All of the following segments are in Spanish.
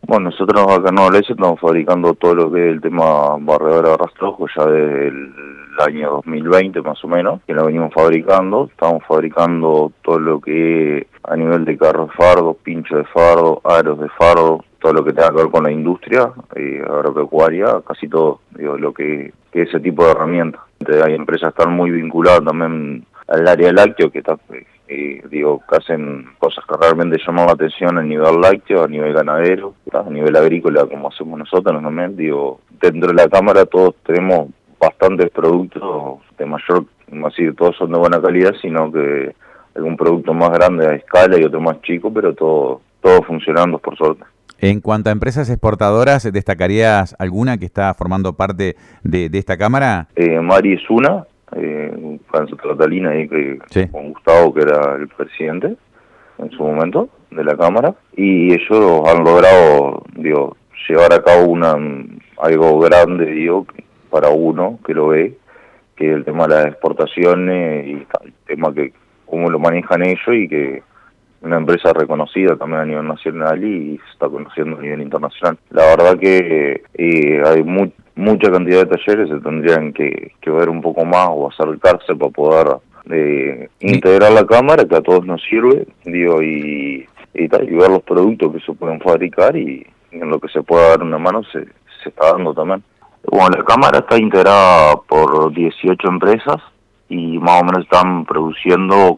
Bueno, nosotros acá en Nueva Leche estamos fabricando todo lo que es el tema barredora de rastrojo ya desde el año 2020 más o menos, que lo venimos fabricando. Estamos fabricando todo lo que es a nivel de carros de fardo, pinchos de fardo, aros de fardo, todo lo que tenga que ver con la industria agropecuaria, casi todo, digo, lo que ese tipo de herramientas. Hay empresas que están muy vinculadas también al área lácteo, que está, digo, que hacen cosas que realmente llaman la atención a nivel lácteo, a nivel ganadero, a nivel agrícola, como hacemos nosotros también. Digo, dentro de la cámara todos tenemos bastantes productos de mayor, así todos son de buena calidad, sino que algún producto más grande a escala y otro más chico, pero todo funcionando por suerte. En cuanto a empresas exportadoras, ¿destacarías alguna que está formando parte de esta cámara? Mari es una, con Catalina y Sí. con Gustavo, que era el presidente en su momento de la cámara, y ellos han logrado, digo, llevar a cabo algo grande, digo, para uno que lo ve, que es el tema de las exportaciones y el tema que cómo lo manejan ellos, y que una empresa reconocida también a nivel nacional y se está conociendo a nivel internacional. La verdad que hay mucha cantidad de talleres, se tendrían que ver un poco más o acercarse para poder integrar la cámara, que a todos nos sirve, digo, y ver los productos que se pueden fabricar, y en lo que se pueda dar una mano se está dando también. Bueno, la cámara está integrada por 18 empresas y más o menos están produciendo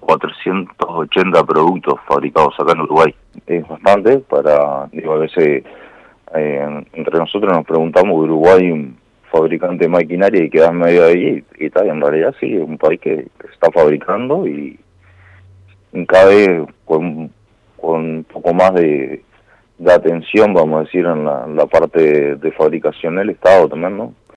480 productos fabricados acá en Uruguay. Es bastante para, digo, a veces entre nosotros nos preguntamos, Uruguay un fabricante de maquinaria y quedas medio ahí, y tal, en realidad sí, es un país que está fabricando y cada vez con un poco más de atención, vamos a decir, en la parte de fabricación del Estado también, ¿no?